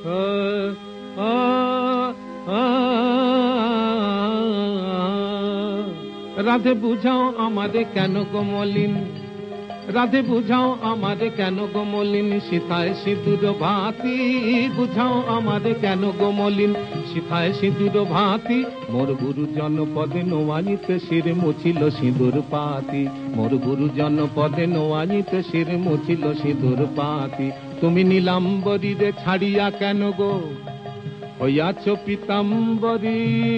রাধে বুঝাও আমারে কেন গো মলিন, রাধে বুঝাও আমারে কেন গো মলিন, সীতায় সিঁদুর ভাতি বুঝাও আমারে কেন গো মলিন, সীতায় সিঁদুর ভাতি। মোর গুরু জনপদে নোয়ানিতে শির মুছিল সিঁদুর পাতি, মোর গুরু জনপদে নোয়ানিতে শির মুছিল সিঁদুর পাতি। তুমি নীলাম্বরী রে ছাড়িয়া কেন গো হইয়াছ পীতাম্বরী,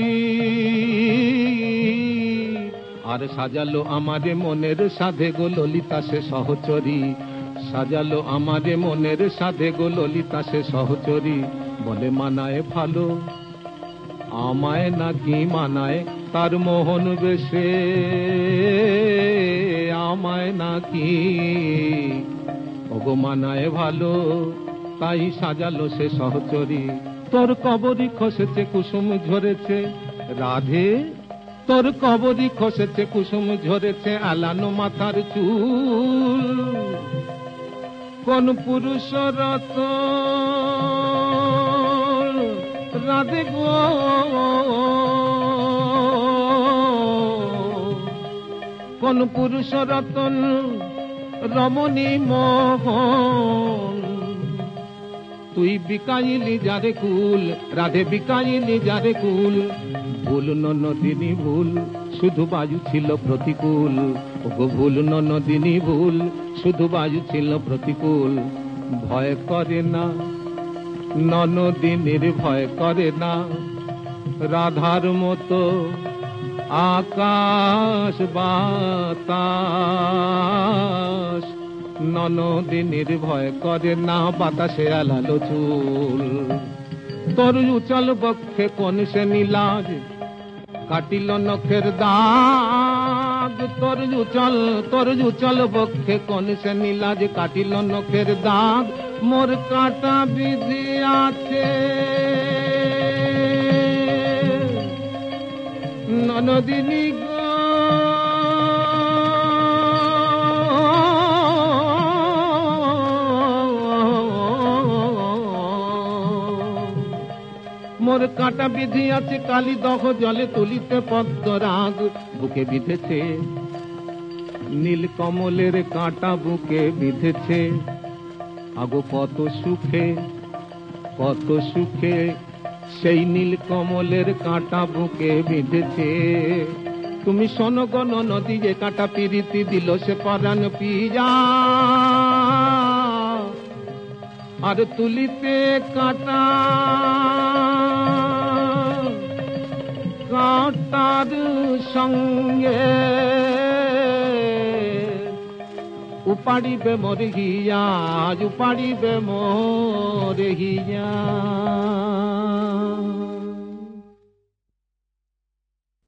আর সাজালো আমারে মনের সাধে গো ললিতা সে সহচরী, সাজালো আমারে মনের সাধে গো ললিতা সে সহচরী। বলে মানায় ভালো আমায় নাকি মানায় তার মোহন বেশে, আমায় নাকি ওগো মানায় ভালো তাই সাজালো সে সহচরী। তোর কবরী খসেছে কুসুম ঝরেছে রাধে, তোর কবরী খসেছে কুসুম ঝরেছে আলানো মাথার চুল। কোন পুরুষ রত রাধে গো, কোন পুরুষ রতন রমণী মোহন, তুই বিকাইলি যারে কুল রাধে বিকাইলি যারে কুল। ভুল নদিনী ভুল শুধু বায়ু ছিল প্রতিকূল, ওগো ভুল নদিনী ভুল শুধু বায়ু ছিল প্রতিকূল। ভয় করে না নদিনীর ভয় করে না, রাধার মতো আকাশ বাতাস। নদিনীর ভয় করে না বাতাসে আলালো চুল। তোর উচল বক্ষে কোন সে নীলাজ কাটিল নখের দাগ, তোর উচল বক্ষে কোন সে নীলাজ কাটিল নখের দাগ। মোর কাটা বিধি আছে নদিনী গো, মোর কাটা বিধি আছে কালি দহ জলে তুলিতে পদ্ম রাগ। বুকে বিঁধেছে নীল কমলের কাঁটা বুকে বিঁধেছে, আগো কত সুখে সেই নীল কমলের কাঁটা বুকে বিঁধেছে। তুমি শোনো গো নদী যে কাঁটা পিরিতি দিল সে পরাণ পিয়া, আর তুলিতে কাঁটা কাঁটার সঙ্গে উপাড়িবে মোর হিয়া, উপাড়িবে মোর হিয়া।